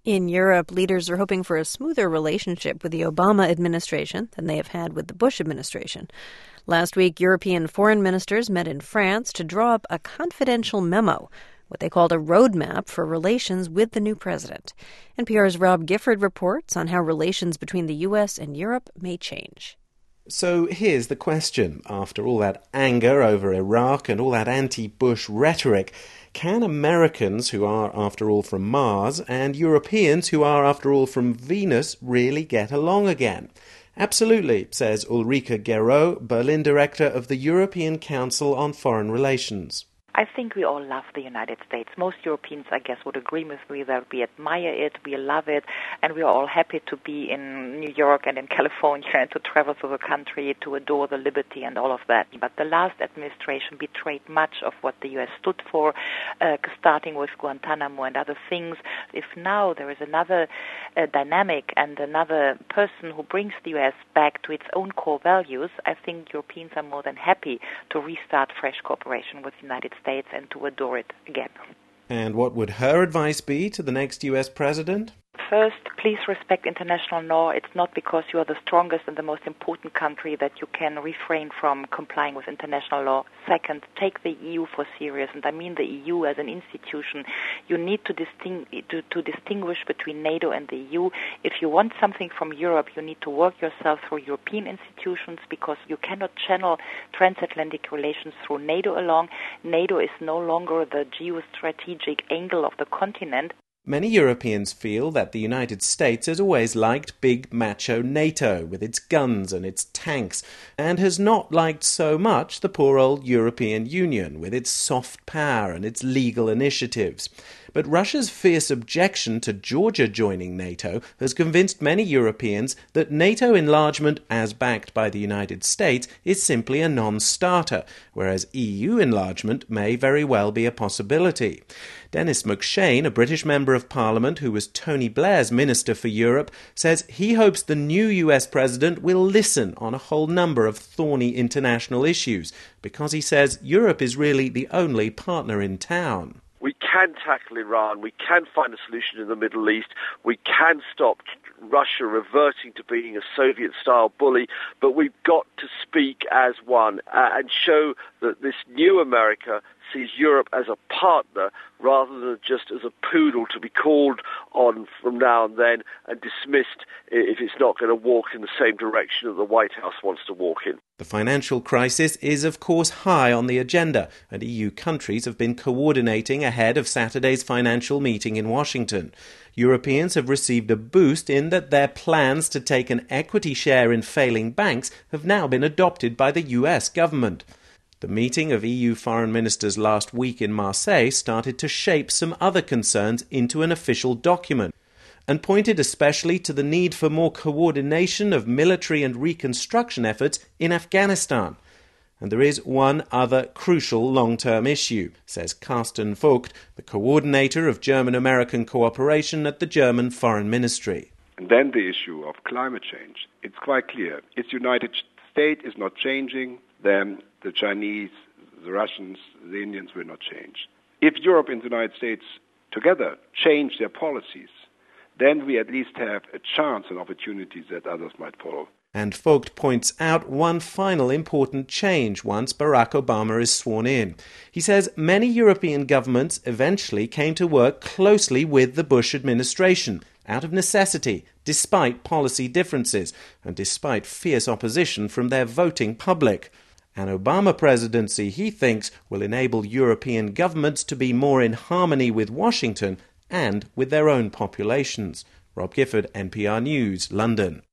In Europe, leaders are hoping for a smoother relationship with the Obama administration than they have had with the Bush administration. Last week, European foreign ministers met in France to draw up a confidential memo, what they called a roadmap for relations with the new president. NPR's Rob Gifford reports on how relations between the U.S. and Europe may change. So here's the question. After all that anger over Iraq and all that anti-Bush rhetoric, can Americans, who are, after all, from Mars, and Europeans, who are, after all, from Venus, really get along again? Absolutely, says Ulrike Guérot, Berlin director of the European Council on Foreign Relations. I think we all love the United States. Most Europeans, I guess, would agree with me that we admire it, we love it, and we are all happy to be in New York and in California and to travel through the country, to adore the liberty and all of that. But the last administration betrayed much of what the U.S. stood for, starting with Guantanamo and other things. If now there is another dynamic and another person who brings the U.S. back to its own core values, I think Europeans are more than happy to restart fresh cooperation with the United States and to adore it again. And what would her advice be to the next U.S. president? First, please respect international law. It's not because you are the strongest and the most important country that you can refrain from complying with international law. Second, take the EU for serious, and I mean the EU as an institution. You need to distinguish between NATO and the EU. If you want something from Europe, you need to work yourself through European institutions because you cannot channel transatlantic relations through NATO alone. NATO is no longer the geostrategic angle of the continent. Many Europeans feel that the United States has always liked big macho NATO with its guns and its tanks, and has not liked so much the poor old European Union with its soft power and its legal initiatives. But Russia's fierce objection to Georgia joining NATO has convinced many Europeans that NATO enlargement, as backed by the United States, is simply a non-starter, whereas EU enlargement may very well be a possibility. Denis McShane, a British Member of Parliament who was Tony Blair's Minister for Europe, says he hopes the new US President will listen on a whole number of thorny international issues, because he says Europe is really the only partner in town. We can tackle Iran, we can find a solution in the Middle East, we can stop Russia reverting to being a Soviet-style bully, but we've got to speak as one and show that this new America sees Europe as a partner rather than just as a poodle to be called on from now and then and dismissed if it's not going to walk in the same direction that the White House wants to walk in. The financial crisis is, of course, high on the agenda, and EU countries have been coordinating ahead of Saturday's financial meeting in Washington. Europeans have received a boost in that their plans to take an equity share in failing banks have now been adopted by the US government. The meeting of EU foreign ministers last week in Marseille started to shape some other concerns into an official document, and pointed especially to the need for more coordination of military and reconstruction efforts in Afghanistan. And there is one other crucial long-term issue, says Carsten Vogt, the coordinator of German-American cooperation at the German Foreign Ministry. And then the issue of climate change. It's quite clear. If the United States is not changing, then the Chinese, the Russians, the Indians will not change. If Europe and the United States together change their policies, then we at least have a chance and opportunities that others might follow. And Vogt points out one final important change once Barack Obama is sworn in. He says many European governments eventually came to work closely with the Bush administration, out of necessity, despite policy differences, and despite fierce opposition from their voting public. An Obama presidency, he thinks, will enable European governments to be more in harmony with Washington and with their own populations. Rob Gifford, NPR News, London.